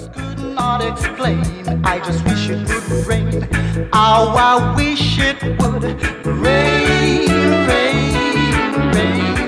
could not explain. I just wish it would rain. Oh, I wish it would rain, rain, rain.